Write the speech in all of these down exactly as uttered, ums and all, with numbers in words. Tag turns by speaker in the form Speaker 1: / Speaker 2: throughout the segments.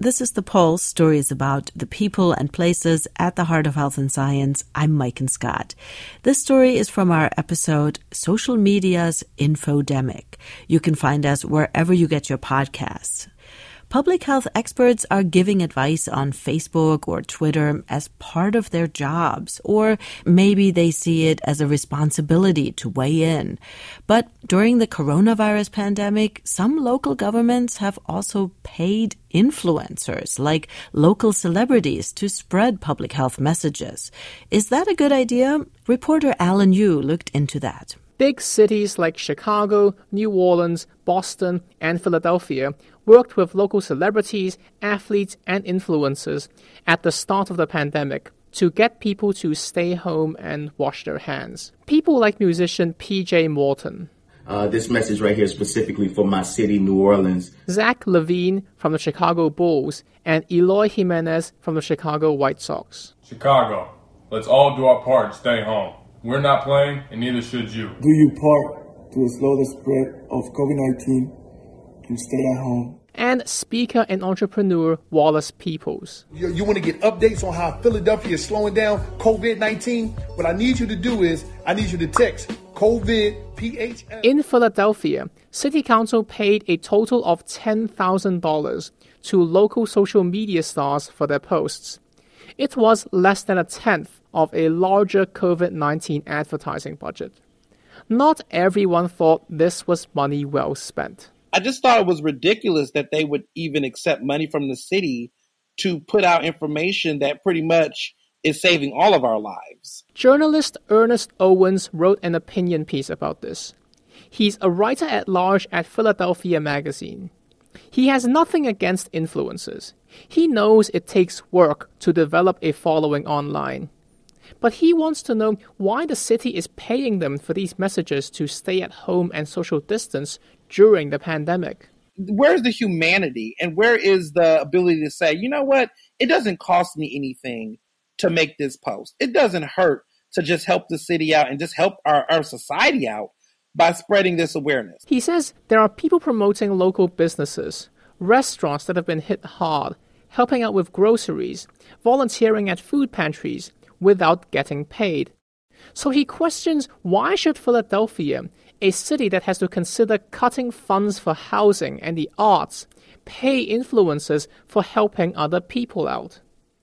Speaker 1: This is The Pulse, stories about the people and places at the heart of health and science. I'm Maiken Scott. This story is from our episode, Social Media's Infodemic. You can find us wherever you get your podcasts. Public health experts are giving advice on Facebook or Twitter as part of their jobs, or maybe they see it as a responsibility to weigh in. But during the coronavirus pandemic, some local governments have also paid influencers, like local celebrities, to spread public health messages. Is that a good idea? Reporter Alan Yu looked into that.
Speaker 2: Big cities like Chicago, New Orleans, Boston, and Philadelphia worked with local celebrities, athletes, and influencers at the start of the pandemic to get people to stay home and wash their hands. People like musician P J Morton.
Speaker 3: Uh, this message right here is specifically for my city, New Orleans.
Speaker 2: Zach Levine from the Chicago Bulls and Eloy Jimenez from the Chicago White Sox.
Speaker 4: Chicago, let's all do our part and stay home. We're not playing, and neither should you.
Speaker 5: Do your part to slow the spread of COVID nineteen and stay at home.
Speaker 2: And speaker and entrepreneur Wallace Peoples.
Speaker 6: You, you want to get updates on how Philadelphia is slowing down COVID nineteen? What I need you to do is, I need you to text COVID P H L.
Speaker 2: In Philadelphia, City Council paid a total of ten thousand dollars to local social media stars for their posts. It was less than a tenth of a larger COVID nineteen advertising budget. Not everyone thought this was money well spent.
Speaker 7: I just thought it was ridiculous that they would even accept money from the city to put out information that pretty much is saving all of our lives.
Speaker 2: Journalist Ernest Owens wrote an opinion piece about this. He's a writer at large at Philadelphia Magazine. He has nothing against influencers. He knows it takes work to develop a following online. But he wants to know why the city is paying them for these messages to stay at home and social distance during the pandemic.
Speaker 7: Where's the humanity and where is the ability to say, you know what, it doesn't cost me anything to make this post. It doesn't hurt to just help the city out and just help our, our society out by spreading this awareness.
Speaker 2: He says there are people promoting local businesses, restaurants that have been hit hard, helping out with groceries, volunteering at food pantries, without getting paid. So he questions, why should Philadelphia, a city that has to consider cutting funds for housing and the arts, pay influencers for helping other people out?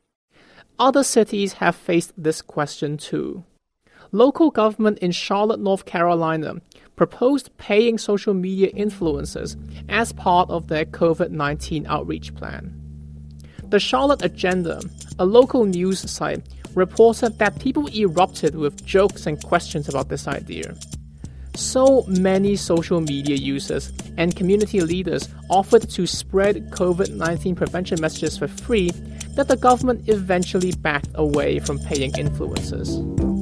Speaker 2: Other cities have faced this question too. Local government in Charlotte, North Carolina, proposed paying social media influencers as part of their COVID nineteen outreach plan. The Charlotte Agenda, a local news site, reported that people erupted with jokes and questions about this idea. So many social media users and community leaders offered to spread COVID nineteen prevention messages for free that the government eventually backed away from paying influencers.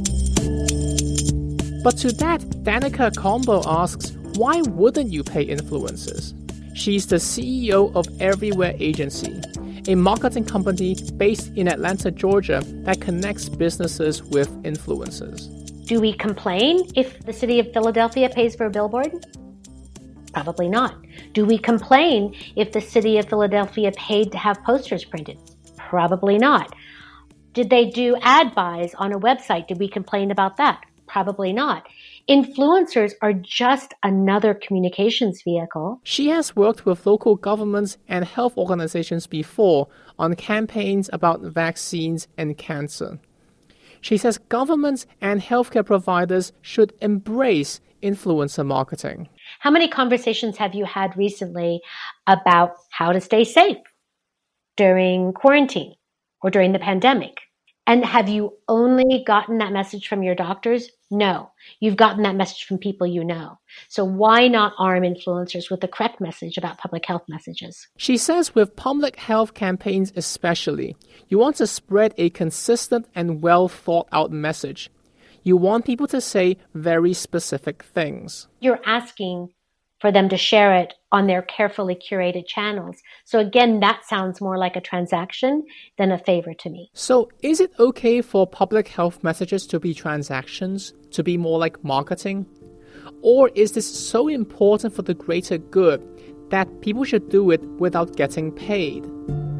Speaker 2: But to that, Danica Combo asks, why wouldn't you pay influencers? She's the C E O of Everywhere Agency, a marketing company based in Atlanta, Georgia, that connects businesses with influencers.
Speaker 8: Do we complain if the city of Philadelphia pays for a billboard? Probably not. Do we complain if the city of Philadelphia paid to have posters printed? Probably not. Did they do ad buys on a website? Did we complain about that? Probably not. Influencers are just another communications vehicle.
Speaker 2: She has worked with local governments and health organizations before on campaigns about vaccines and cancer. She says governments and healthcare providers should embrace influencer marketing.
Speaker 8: How many conversations have you had recently about how to stay safe during quarantine or during the pandemic? And have you only gotten that message from your doctors? No. You've gotten that message from people you know. So why not arm influencers with the correct message about public health messages?
Speaker 2: She says with public health campaigns especially, you want to spread a consistent and well thought out message. You want people to say very specific things.
Speaker 8: You're asking for them to share it on their carefully curated channels. So again, that sounds more like a transaction than a favor to me.
Speaker 2: So is it okay for public health messages to be transactions, to be more like marketing? Or is this so important for the greater good that people should do it without getting paid?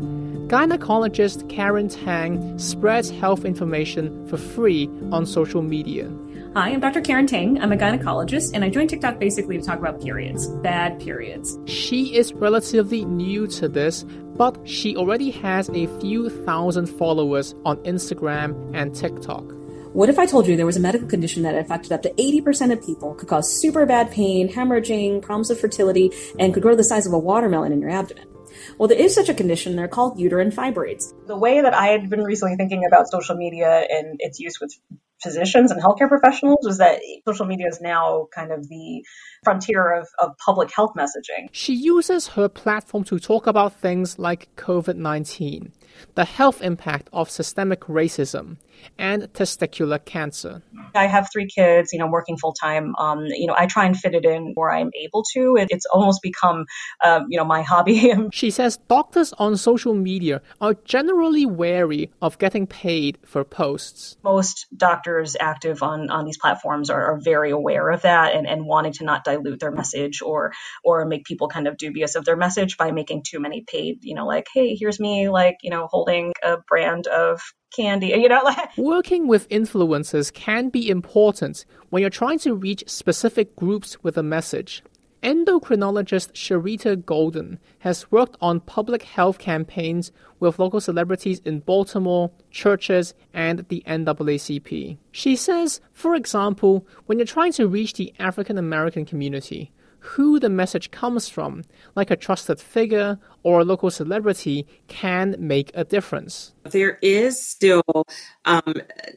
Speaker 2: Gynecologist Karen Tang spreads health information for free on social media.
Speaker 9: Hi, I'm Doctor Karen Tang. I'm a gynecologist, and I joined TikTok basically to talk about periods, bad periods.
Speaker 2: She is relatively new to this, but she already has a few thousand followers on Instagram and TikTok.
Speaker 9: What if I told you there was a medical condition that affected up to eighty percent of people, could cause super bad pain, hemorrhaging, problems with fertility, and could grow the size of a watermelon in your abdomen? Well, there is such a condition. They're called uterine fibroids.
Speaker 10: The way that I had been recently thinking about social media and its use with physicians and healthcare professionals was that social media is now kind of the frontier of, of public health messaging.
Speaker 2: She uses her platform to talk about things like COVID nineteen, the health impact of systemic racism, and testicular cancer.
Speaker 10: I have three kids, you know, working full time. Um, you know, I try and fit it in where I'm able to. It, it's almost become, um, you know, my hobby.
Speaker 2: She says doctors on social media are generally wary of getting paid for posts.
Speaker 10: Most doctors active on, on these platforms are, are very aware of that and, and wanting to not dilute their message or or make people kind of dubious of their message by making too many paid, you know, like, hey, here's me, like, you know, holding a brand of candy, you know.
Speaker 2: Working with influencers can be important when you're trying to reach specific groups with a message. Endocrinologist Sharita Golden has worked on public health campaigns with local celebrities in Baltimore, churches, and the N double A C P. She says, for example, when you're trying to reach the African American community, who the message comes from, like a trusted figure or a local celebrity, can make a difference.
Speaker 11: There is still um,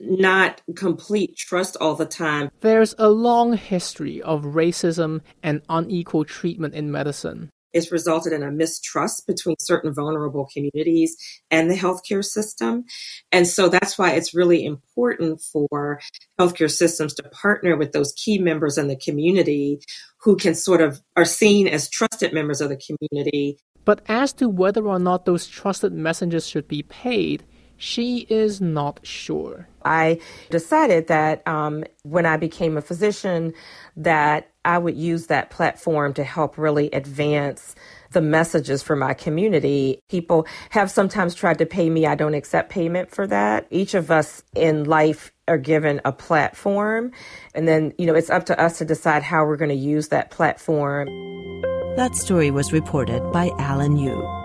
Speaker 11: not complete trust all the time.
Speaker 2: There's a long history of racism and unequal treatment in medicine.
Speaker 11: It's resulted in a mistrust between certain vulnerable communities and the healthcare system. And so that's why it's really important for healthcare systems to partner with those key members in the community who can sort of are seen as trusted members of the community.
Speaker 2: But as to whether or not those trusted messengers should be paid, she is not sure.
Speaker 12: I decided that um, when I became a physician, that I would use that platform to help really advance the messages for my community. People have sometimes tried to pay me. I don't accept payment for that. Each of us in life are given a platform, and then, you know, it's up to us to decide how we're going to use that platform.
Speaker 1: That story was reported by Alan Yu.